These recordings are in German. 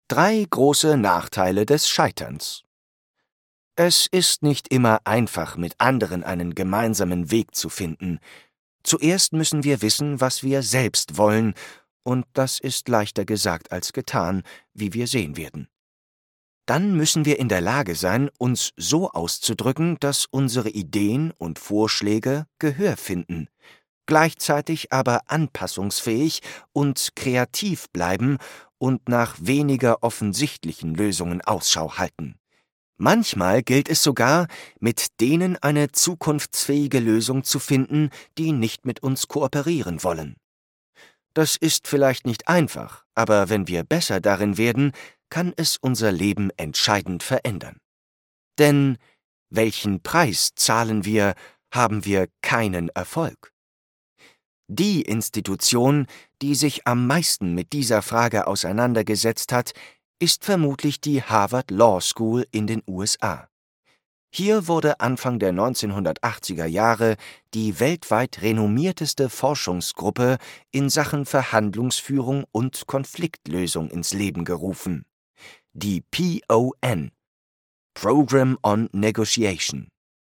Drei große Nachteile des Scheiterns. Es ist nicht immer einfach, mit anderen einen gemeinsamen Weg zu finden. Zuerst müssen wir wissen, was wir selbst wollen, und das ist leichter gesagt als getan, wie wir sehen werden. Dann müssen wir in der Lage sein, uns so auszudrücken, dass unsere Ideen und Vorschläge Gehör finden, gleichzeitig aber anpassungsfähig und kreativ bleiben und nach weniger offensichtlichen Lösungen Ausschau halten. Manchmal gilt es sogar, mit denen eine zukunftsfähige Lösung zu finden, die nicht mit uns kooperieren wollen. Das ist vielleicht nicht einfach, aber wenn wir besser darin werden, kann es unser Leben entscheidend verändern. Denn welchen Preis zahlen wir, haben wir keinen Erfolg? Die Institution, die sich am meisten mit dieser Frage auseinandergesetzt hat, ist vermutlich die Harvard Law School in den USA. Hier wurde Anfang der 1980er Jahre die weltweit renommierteste Forschungsgruppe in Sachen Verhandlungsführung und Konfliktlösung ins Leben gerufen, die PON, Program on Negotiation.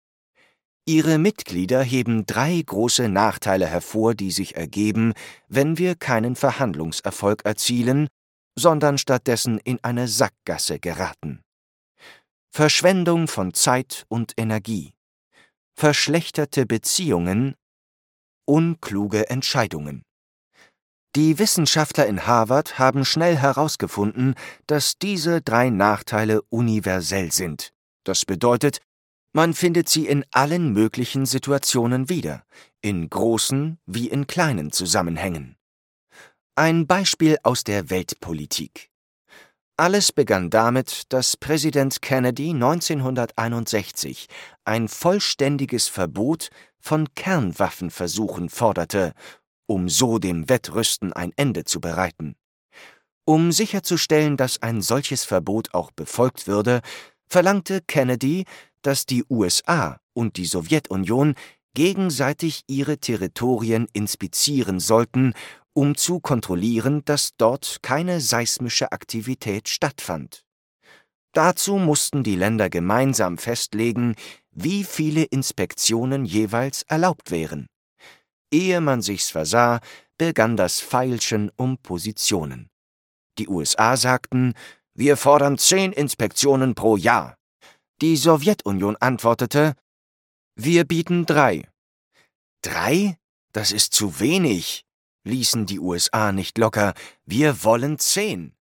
Ihre Mitglieder heben drei große Nachteile hervor, die sich ergeben, wenn wir keinen Verhandlungserfolg erzielen, sondern stattdessen in eine Sackgasse geraten. Verschwendung von Zeit und Energie, verschlechterte Beziehungen, unkluge Entscheidungen. Die Wissenschaftler in Harvard haben schnell herausgefunden, dass diese drei Nachteile universell sind. Das bedeutet, man findet sie in allen möglichen Situationen wieder, in großen wie in kleinen Zusammenhängen. Ein Beispiel aus der Weltpolitik. Alles begann damit, dass Präsident Kennedy 1961 ein vollständiges Verbot von Kernwaffenversuchen forderte, um so dem Wettrüsten ein Ende zu bereiten. Um sicherzustellen, dass ein solches Verbot auch befolgt würde, verlangte Kennedy, dass die USA und die Sowjetunion gegenseitig ihre Territorien inspizieren sollten, um zu kontrollieren, dass dort keine seismische Aktivität stattfand. Dazu mussten die Länder gemeinsam festlegen, wie viele Inspektionen jeweils erlaubt wären. Ehe man sich's versah, begann das Feilschen um Positionen. Die USA sagten, wir fordern 10 Inspektionen pro Jahr. Die Sowjetunion antwortete, wir bieten 3. 3? Das ist zu wenig, ließen die USA nicht locker, wir wollen 10.